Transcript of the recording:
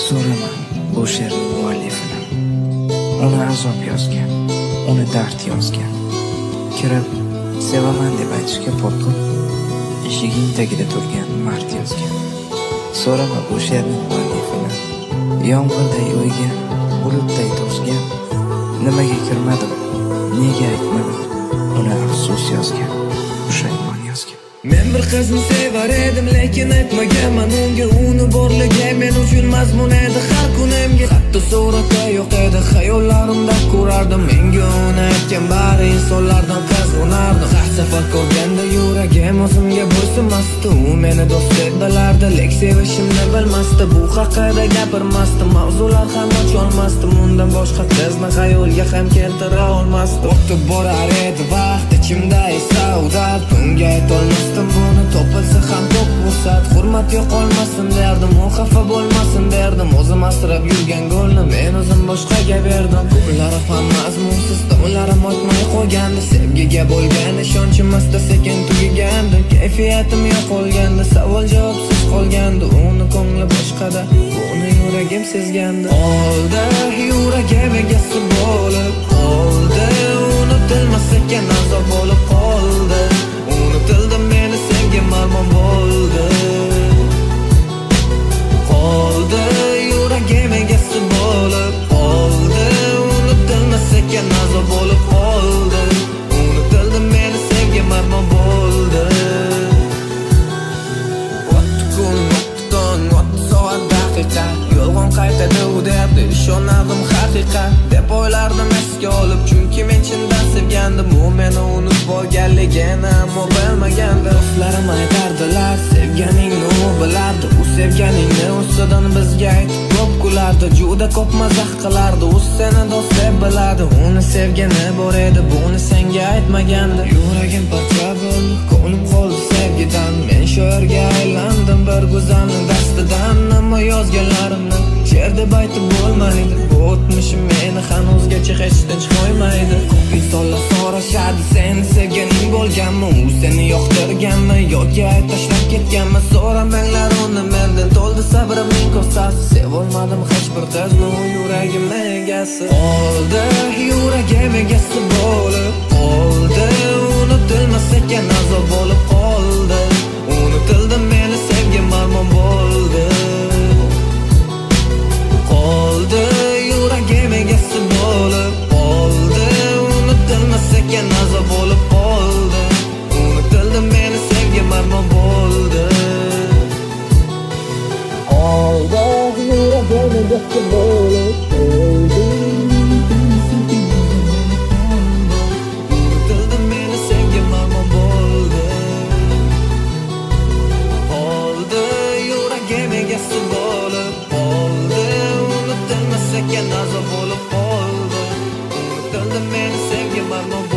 So'rama bu she'rning muallifini. Uni azob yozgan, uni dard yozgan. Kirib sevaman deb aytishga qo'rqib, eshiging tagida turgan mard yozgan. So'rama bu she'rning muallifini. Yomg'irday o'ygan, bulutday to'sgan. Nimaga kirmadim, nega aytmadim, uni afsus yozgan, pushaymon yozgan. Men bir qizni sevar edim, lekin aytmaganman unga. Uni borligi men uchun mazmun edi har kunimga. Hatto suratda yo'q edi, xayollarimda ko'rardim. Menga uni aytgan bari insonlardan qizg'onardim. Har safar ko'rganda yuragim o'zimga bo'ysunmasdi. U meni do'st deb bilardi, lek sevishimni bilmasdi. Bu haqida gapirmasdim, mavzular ham ocholmasdim. Undan boshqa qizni xayolga ham keltira olmasdim. O'tib borar edi vaqt, ichimda esa u dard. Unga aytolmasdim buni, topilsa ham ko'p fursat. Hurmat yo'qolmasin derdim, u xafa bo'lmasin derdim. O'zim asrab yurgan gulni men o'zim boshqaga berdim. Kunlarim ham mazmunsiz, damlarim o'tmay qolgandi. Sevgiga bo'lgan ishonchim asta sekin tugagandi. Kayfiyatim yo'qolgandi, savol javobsiz qolgandi. Uni ko'ngli boshqada, uni yuragim sezgandi. Oldi yuragim egasi bo'lib qoldi. Unutilmas ekan azob bo'lib qoldi. Unutildim meni sevgim armon bo'ldi. Qoldi yuragim egasi bo'lib qoldi. Unutilmas ekan azob bo'lib qoldi. Unutildim meni sevgim armon bo'ldi. O'tdi kun, o'tdi tong, o'tdi soat daqiqa. Yolg'on qaytadi u derdi, ishonardim haqiqat deb o'ylardim esga olib. Chunki men chindan sevgandim, u meni unutib olganligini ammo bilmagandim. Do'stlarim aytardilar, sevganingni u bilardi. U sevganingni ustidan bizga aytib ko'p kulardi. Juda ko'p mazax qilardi, u seni do'st deb biladi. Uni sevgani bor edi, buni senga aytmagandi. Yuragim parcha bo'ldi, ko'nglim qoldi sevgidan. Men shoirga aylandim bir go'zalning dastidan. Ammo yozganlarimni she'r deb aytib bo'lmaydi. Bu o'tmishim meni hanuzgacha hech tinch qo'ymaydi. Ko'p insonlar so'rashadi, seni sevganing bo'lganmi, u seni yoqtirganmi yoki tashlab ketganmi? So'ramanglar uni mendan, to'ldi sabrimning kosasi. Sevolmadim hech bir qizni, u yuragimni egasi. Qoldi yuragim egasi bo'lib qoldi. Unutilmas ekan azob bo'lib qoldi. Unutildim meni sevgim armon bo'ldi. Qoldi yuragim egasi bo'lib qoldi. Unutilmas ekan azob bo'lib qoldi. Unutildim meni sevgim armon bo'ldi. Qoldi yuragim egasi bo'lib qoldi. Unutildim meni sevgim armon bo'ldi. Qoldi yuragim egasi bo'lib qoldi. Unutilmas ekan azob bo'lib qoldi. Unutildim meni sevgim armon